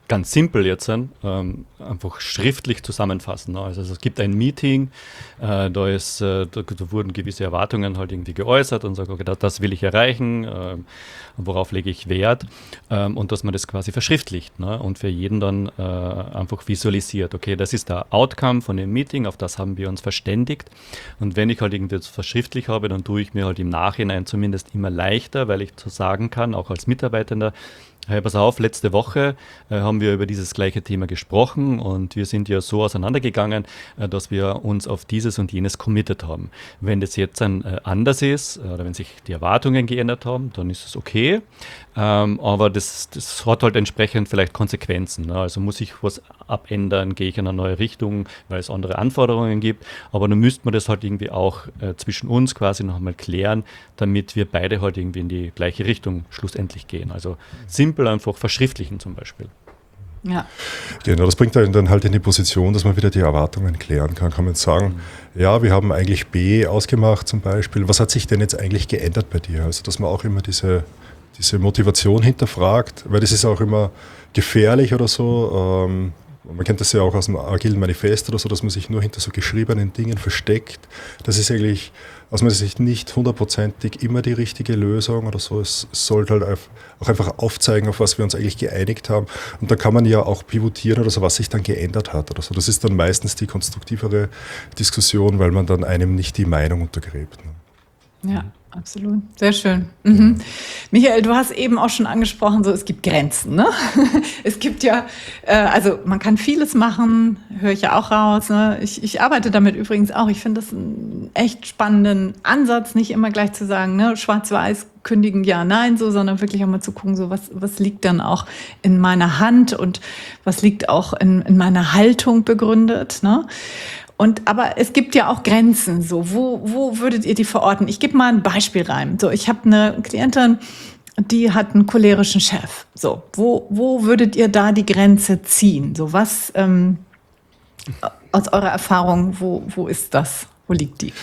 ganz simpel jetzt ähm, einfach schriftlich zusammenfassen. Ne? Also, also es gibt ein Meeting, äh, da, ist, äh, da, da wurden gewisse Erwartungen halt irgendwie geäußert und sagt, okay, das, das will ich erreichen, äh, worauf lege ich Wert ähm, und dass man das quasi verschriftlicht, ne? Und für jeden dann äh, einfach visualisiert, okay, das ist der Outcome von dem Meeting, auf das haben wir uns verständigt und wenn ich halt irgendwie das verschriftlich habe, dann tue ich mir halt im Nachhinein zumindest immer leichter, weil ich so sagen kann, auch als Mitarbeitender, hey, pass auf, letzte Woche äh, haben wir über dieses gleiche Thema gesprochen und wir sind ja so auseinandergegangen, äh, dass wir uns auf dieses und jenes committed haben. Wenn das jetzt dann äh, anders ist äh, oder wenn sich die Erwartungen geändert haben, dann ist es okay, ähm, aber das, das hat halt entsprechend vielleicht Konsequenzen. Ne? Also muss ich was abändern, gehe ich in eine neue Richtung, weil es andere Anforderungen gibt, aber dann müsste man das halt irgendwie auch äh, zwischen uns quasi noch einmal klären, damit wir beide halt irgendwie in die gleiche Richtung schlussendlich gehen. Also simpel einfach verschriftlichen zum Beispiel. Ja. Genau, das bringt einen dann halt in die Position, dass man wieder die Erwartungen klären kann. Kann man sagen, mhm. ja, wir haben eigentlich B ausgemacht zum Beispiel. Was hat sich denn jetzt eigentlich geändert bei dir? Also, dass man auch immer diese, diese Motivation hinterfragt, weil das ist auch immer gefährlich oder so. Ähm, man kennt das ja auch aus dem agilen Manifest oder so, dass man sich nur hinter so geschriebenen Dingen versteckt. Das ist eigentlich aus meiner Sicht nicht hundertprozentig immer die richtige Lösung oder so. Es sollte halt auch einfach aufzeigen, auf was wir uns eigentlich geeinigt haben. Und da kann man ja auch pivotieren oder so, was sich dann geändert hat oder so. Das ist dann meistens die konstruktivere Diskussion, weil man dann einem nicht die Meinung untergräbt. Ne? Ja. Absolut, sehr schön. Mhm. Ja. Michael, du hast eben auch schon angesprochen, so es gibt Grenzen. Ne? Es gibt ja, äh, also man kann vieles machen, höre ich ja auch raus. Ne? Ich, ich arbeite damit übrigens auch. Ich finde das einen echt spannenden Ansatz, nicht immer gleich zu sagen, ne, schwarz-weiß kündigen, ja, nein, so, sondern wirklich auch mal zu gucken, so was, was liegt dann auch in meiner Hand und was liegt auch in, in meiner Haltung begründet. Ne? Und, aber es gibt ja auch Grenzen. So, wo, wo würdet ihr die verorten? Ich gebe mal ein Beispiel rein. So, ich habe eine Klientin, die hat einen cholerischen Chef. So, wo, wo würdet ihr da die Grenze ziehen? So, was ähm, aus eurer Erfahrung, wo, wo ist das? Wo liegt die?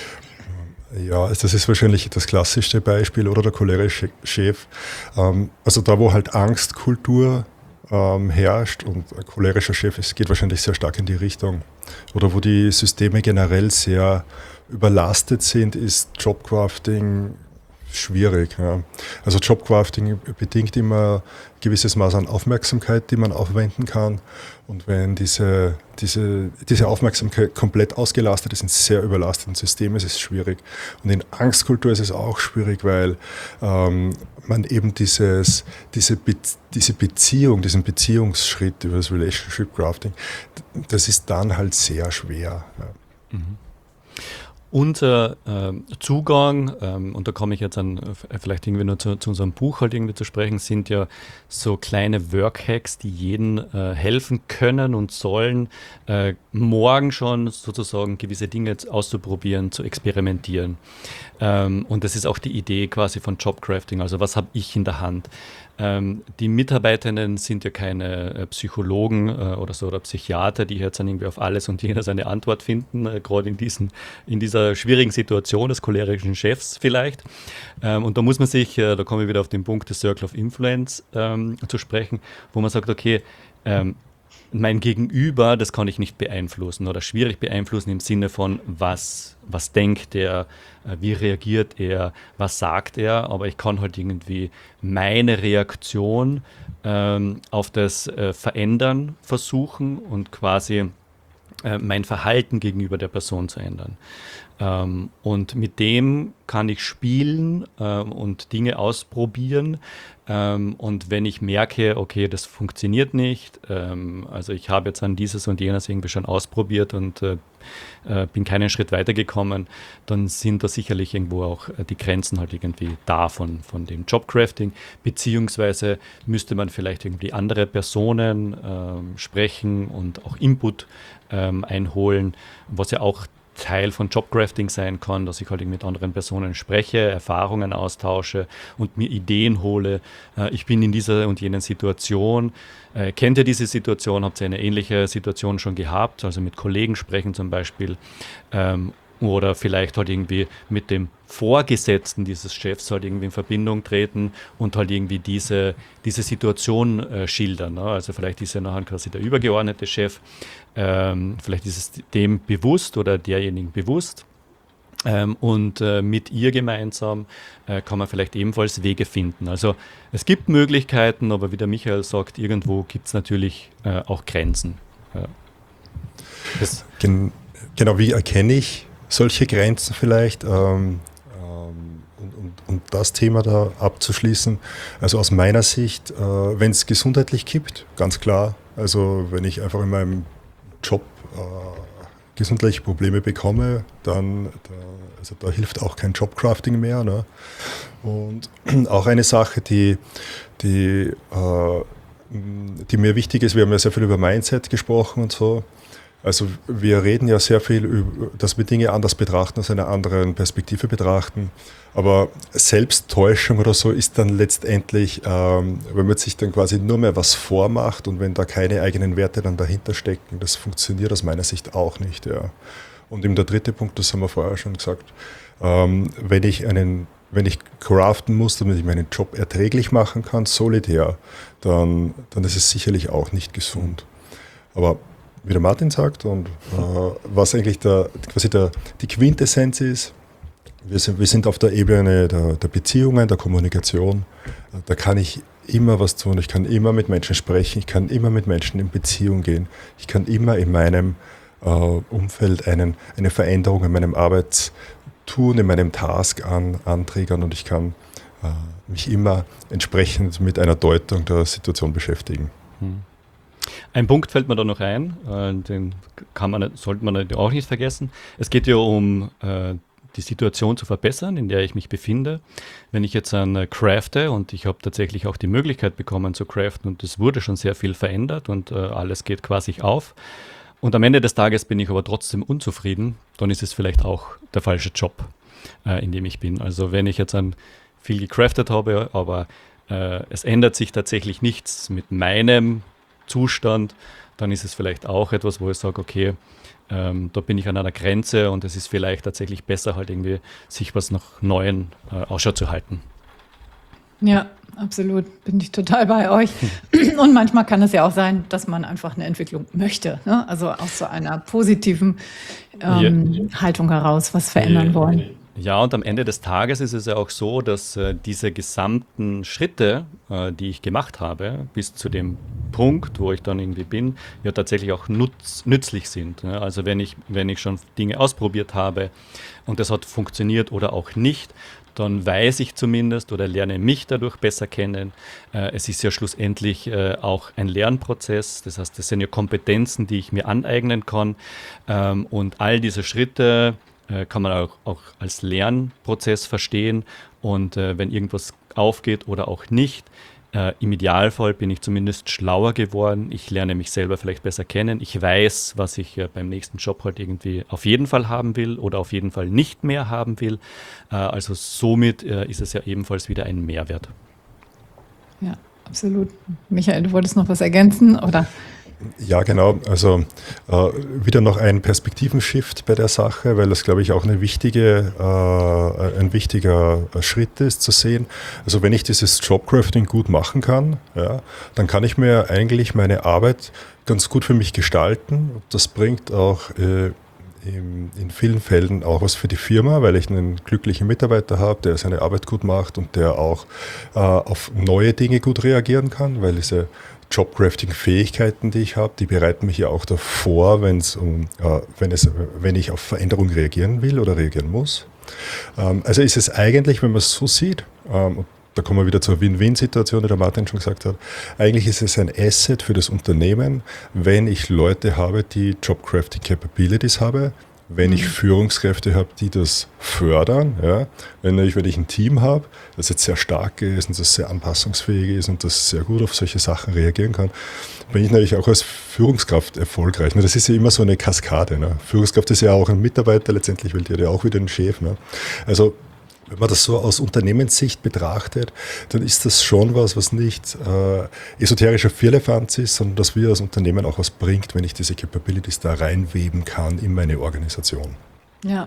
Ja, das ist wahrscheinlich das klassischste Beispiel, oder der cholerische Chef. Also da, wo halt Angstkultur ähm, herrscht und ein cholerischer Chef, es geht wahrscheinlich sehr stark in die Richtung. Oder wo die Systeme generell sehr überlastet sind, ist Jobcrafting schwierig. Ja. Also Jobcrafting bedingt immer ein gewisses Maß an Aufmerksamkeit, die man aufwenden kann. Und wenn diese, diese, diese Aufmerksamkeit komplett ausgelastet ist in sehr überlasteten Systemen, ist es schwierig. Und in Angstkultur ist es auch schwierig, weil ähm, man eben dieses, diese, Be- diese Beziehung, diesen Beziehungsschritt über das Relationship Crafting, das ist dann halt sehr schwer. Ja. Mhm. Unser äh, Zugang, ähm, und da komme ich jetzt an, äh, vielleicht irgendwie nur zu, zu unserem Buch halt irgendwie zu sprechen, sind ja so kleine Workhacks, die jeden äh, helfen können und sollen, äh, morgen schon sozusagen gewisse Dinge auszuprobieren, zu experimentieren. Ähm, und das ist auch die Idee quasi von Jobcrafting, also was habe ich in der Hand? Ähm, die Mitarbeitenden sind ja keine äh, Psychologen äh, oder so oder Psychiater, die jetzt dann irgendwie auf alles und jenes eine Antwort finden, äh, gerade in, diesen, in dieser schwierigen Situation des cholerischen Chefs vielleicht. Ähm, und da muss man sich, äh, da komme ich wieder auf den Punkt des Circle of Influence ähm, zu sprechen, wo man sagt, okay, ähm, mein Gegenüber, das kann ich nicht beeinflussen oder schwierig beeinflussen im Sinne von, was, was denkt er, wie reagiert er, was sagt er, aber ich kann halt irgendwie meine Reaktion ähm, auf das äh, Verändern versuchen und quasi äh, mein Verhalten gegenüber der Person zu ändern. Ähm, und mit dem kann ich spielen ähm, und Dinge ausprobieren. Ähm, und wenn ich merke, okay, das funktioniert nicht, ähm, also ich habe jetzt an dieses und jenes irgendwie schon ausprobiert und äh, äh, bin keinen Schritt weitergekommen, dann sind da sicherlich irgendwo auch äh, die Grenzen halt irgendwie da von, von dem Jobcrafting, beziehungsweise müsste man vielleicht irgendwie andere Personen ähm, sprechen und auch Input ähm, einholen, was ja auch Teil von Jobcrafting sein kann, dass ich halt mit anderen Personen spreche, Erfahrungen austausche und mir Ideen hole. Äh, ich bin in dieser und jenen Situation. Äh, kennt ihr diese Situation? Habt ihr eine ähnliche Situation schon gehabt? Also mit Kollegen sprechen zum Beispiel. Ähm, oder vielleicht halt irgendwie mit dem Vorgesetzten dieses Chefs halt irgendwie in Verbindung treten und halt irgendwie diese, diese Situation äh, schildern. Ne? Also vielleicht ist ja nachher quasi der übergeordnete Chef, ähm, vielleicht ist es dem bewusst oder derjenigen bewusst. Ähm, und äh, mit ihr gemeinsam äh, kann man vielleicht ebenfalls Wege finden. Also es gibt Möglichkeiten, aber wie der Michael sagt, irgendwo gibt es natürlich äh, auch Grenzen. Ja. Das Gen- genau, wie erkenne ich solche Grenzen vielleicht? Ähm, ähm, und, und, und das Thema da abzuschließen. Also aus meiner Sicht, äh, wenn es gesundheitlich kippt, ganz klar. Also wenn ich einfach in meinem Job äh, gesundheitliche Probleme bekomme, dann da, also da hilft auch kein Jobcrafting mehr. Ne? Und auch eine Sache, die, die, äh, die mir wichtig ist, wir haben ja sehr viel über Mindset gesprochen und so. Also wir reden ja sehr viel über, dass wir Dinge anders betrachten, aus einer anderen Perspektive betrachten. Aber Selbsttäuschung oder so ist dann letztendlich, ähm, wenn man sich dann quasi nur mehr was vormacht und wenn da keine eigenen Werte dann dahinter stecken, das funktioniert aus meiner Sicht auch nicht. Ja. Und eben der dritte Punkt, das haben wir vorher schon gesagt, ähm, wenn ich einen, wenn ich craften muss, damit ich meinen Job erträglich machen kann, solitär, dann, dann ist es sicherlich auch nicht gesund. Aber wie der Martin sagt und äh, was eigentlich der, quasi der, die Quintessenz ist, wir sind, wir sind auf der Ebene der, der Beziehungen, der Kommunikation. Da kann ich immer was tun, ich kann immer mit Menschen sprechen, ich kann immer mit Menschen in Beziehung gehen, ich kann immer in meinem äh, Umfeld einen, eine Veränderung in meinem Arbeitstun, in meinem Task an, anträgern und ich kann äh, mich immer entsprechend mit einer Deutung der Situation beschäftigen. Hm. Ein Punkt fällt mir da noch ein, äh, den kann man, sollte man auch nicht vergessen. Es geht ja um äh, die Situation zu verbessern, in der ich mich befinde. Wenn ich jetzt an äh, crafte und ich habe tatsächlich auch die Möglichkeit bekommen zu craften und es wurde schon sehr viel verändert und äh, alles geht quasi auf und am Ende des Tages bin ich aber trotzdem unzufrieden, dann ist es vielleicht auch der falsche Job, äh, in dem ich bin. Also wenn ich jetzt an viel gecraftet habe, aber äh, es ändert sich tatsächlich nichts mit meinem Zustand, dann ist es vielleicht auch etwas, wo ich sage, okay, ähm, da bin ich an einer Grenze und es ist vielleicht tatsächlich besser, halt irgendwie sich was nach Neuen äh, Ausschau zu halten. Ja, absolut. Bin ich total bei euch. Und manchmal kann es ja auch sein, dass man einfach eine Entwicklung möchte. Ne? Also aus so einer positiven ähm, ja. Haltung heraus was verändern ja. wollen. Ja, und am Ende des Tages ist es ja auch so, dass äh, diese gesamten Schritte, äh, die ich gemacht habe, bis zu dem Punkt, wo ich dann irgendwie bin, ja tatsächlich auch nutz, nützlich sind. Ja? Also wenn ich, wenn ich schon Dinge ausprobiert habe und das hat funktioniert oder auch nicht, dann weiß ich zumindest oder lerne mich dadurch besser kennen. Äh, es ist ja schlussendlich äh, auch ein Lernprozess, das heißt, das sind ja Kompetenzen, die ich mir aneignen kann ähm, und all diese Schritte kann man auch, auch als Lernprozess verstehen und äh, wenn irgendwas aufgeht oder auch nicht, äh, im Idealfall bin ich zumindest schlauer geworden, ich lerne mich selber vielleicht besser kennen, ich weiß, was ich äh, beim nächsten Job halt irgendwie auf jeden Fall haben will oder auf jeden Fall nicht mehr haben will, äh, also somit äh, ist es ja ebenfalls wieder ein Mehrwert. Ja, absolut. Michael, du wolltest noch was ergänzen, oder? Ja, genau. Also äh, wieder noch ein Perspektivenshift bei der Sache, weil das, glaube ich, auch eine wichtige, äh, ein wichtiger Schritt ist zu sehen. Also wenn ich dieses Jobcrafting gut machen kann, ja, dann kann ich mir eigentlich meine Arbeit ganz gut für mich gestalten. Das bringt auch äh, in, in vielen Fällen auch was für die Firma, weil ich einen glücklichen Mitarbeiter habe, der seine Arbeit gut macht und der auch äh, auf neue Dinge gut reagieren kann, weil diese Jobcrafting-Fähigkeiten, die ich habe, die bereiten mich ja auch davor, wenn's um, äh, wenn, es, wenn ich auf Veränderung reagieren will oder reagieren muss. Ähm, also ist es eigentlich, wenn man es so sieht, ähm, und da kommen wir wieder zur Win-Win-Situation, die der Martin schon gesagt hat, eigentlich ist es ein Asset für das Unternehmen, wenn ich Leute habe, die Jobcrafting-Capabilities habe, wenn ich Führungskräfte habe, die das fördern, ja, wenn ich, wenn ich ein Team habe, das jetzt sehr stark ist und das sehr anpassungsfähig ist und das sehr gut auf solche Sachen reagieren kann, bin ich natürlich auch als Führungskraft erfolgreich. Das ist ja immer so eine Kaskade. Ne? Führungskraft ist ja auch ein Mitarbeiter letztendlich, weil der hat ja auch wieder einen Chef. Ne? Also wenn man das so aus Unternehmenssicht betrachtet, dann ist das schon was, was nicht äh, esoterischer Firlefanz ist, sondern dass wir als Unternehmen auch was bringt, wenn ich diese Capabilities da reinweben kann in meine Organisation. Ja,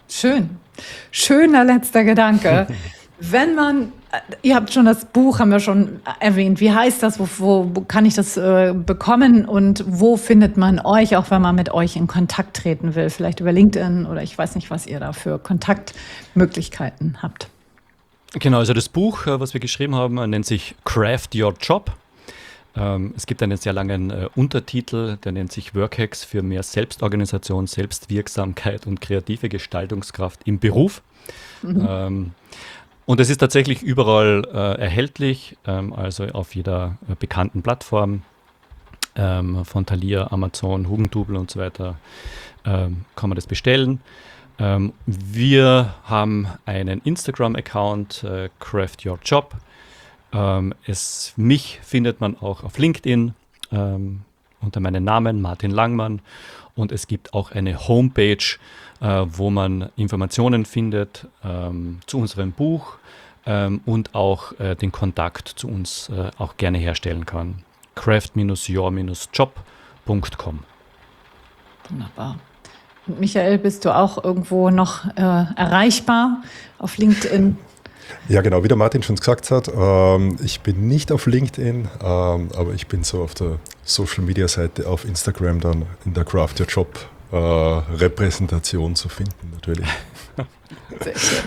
Schön. Schöner letzter Gedanke. Wenn man, ihr habt schon das Buch, haben wir schon erwähnt. Wie heißt das? Wo, wo, wo kann ich das äh, bekommen? Und wo findet man euch, auch wenn man mit euch in Kontakt treten will? Vielleicht über LinkedIn oder ich weiß nicht, was ihr da für Kontaktmöglichkeiten habt. Genau, also das Buch, was wir geschrieben haben, nennt sich Craft Your Job. Ähm, es gibt einen sehr langen äh, Untertitel, der nennt sich Workhacks für mehr Selbstorganisation, Selbstwirksamkeit und kreative Gestaltungskraft im Beruf. Mhm. Ähm, und es ist tatsächlich überall äh, erhältlich, ähm, also auf jeder äh, bekannten Plattform, ähm, von Thalia, Amazon, Hugendubel und so weiter, ähm, kann man das bestellen. Ähm, wir haben einen Instagram-Account, äh, Craft Your Job. Ähm, es, mich findet man auch auf LinkedIn ähm, unter meinem Namen, Martin Langmann. Und es gibt auch eine Homepage, äh, wo man Informationen findet ähm, zu unserem Buch ähm, und auch äh, den Kontakt zu uns äh, auch gerne herstellen kann. craft your job punkt com. Wunderbar. Und Michael, bist du auch irgendwo noch äh, erreichbar auf LinkedIn? Ja, genau, wie der Martin schon gesagt hat, ähm, ich bin nicht auf LinkedIn, ähm, aber ich bin so auf der Social-Media-Seite auf Instagram dann in der Craft Your Job äh, Repräsentation zu finden, natürlich. Sehr schön.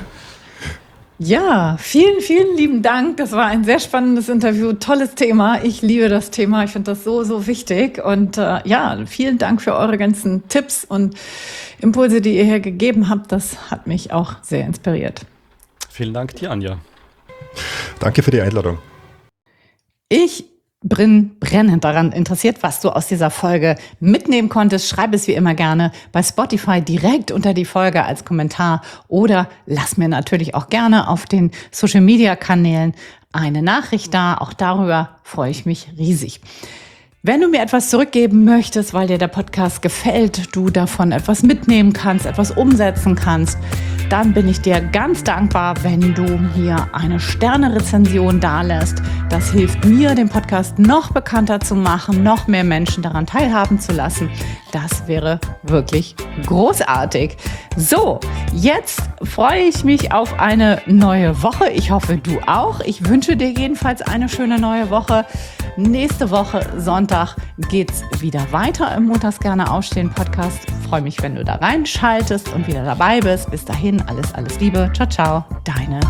Ja, vielen, vielen lieben Dank. Das war ein sehr spannendes Interview, tolles Thema. Ich liebe das Thema. Ich finde das so, so wichtig. Und äh, ja, vielen Dank für eure ganzen Tipps und Impulse, die ihr hier gegeben habt. Das hat mich auch sehr inspiriert. Vielen Dank dir, Anja. Danke für die Einladung. Ich bin brennend daran interessiert, was du aus dieser Folge mitnehmen konntest. Schreib es wie immer gerne bei Spotify direkt unter die Folge als Kommentar oder lass mir natürlich auch gerne auf den Social-Media-Kanälen eine Nachricht da. Auch darüber freue ich mich riesig. Wenn du mir etwas zurückgeben möchtest, weil dir der Podcast gefällt, du davon etwas mitnehmen kannst, etwas umsetzen kannst, dann bin ich dir ganz dankbar, wenn du mir eine Sterne-Rezension dalässt. Das hilft mir, den Podcast noch bekannter zu machen, noch mehr Menschen daran teilhaben zu lassen. Das wäre wirklich großartig. So, jetzt freue ich mich auf eine neue Woche. Ich hoffe, du auch. Ich wünsche dir jedenfalls eine schöne neue Woche. Nächste Woche, Sonntag, geht's wieder weiter im Montags gerne aufstehen Podcast. Ich freue mich, wenn du da reinschaltest und wieder dabei bist. Bis dahin, alles, alles Liebe. Ciao, ciao. Deine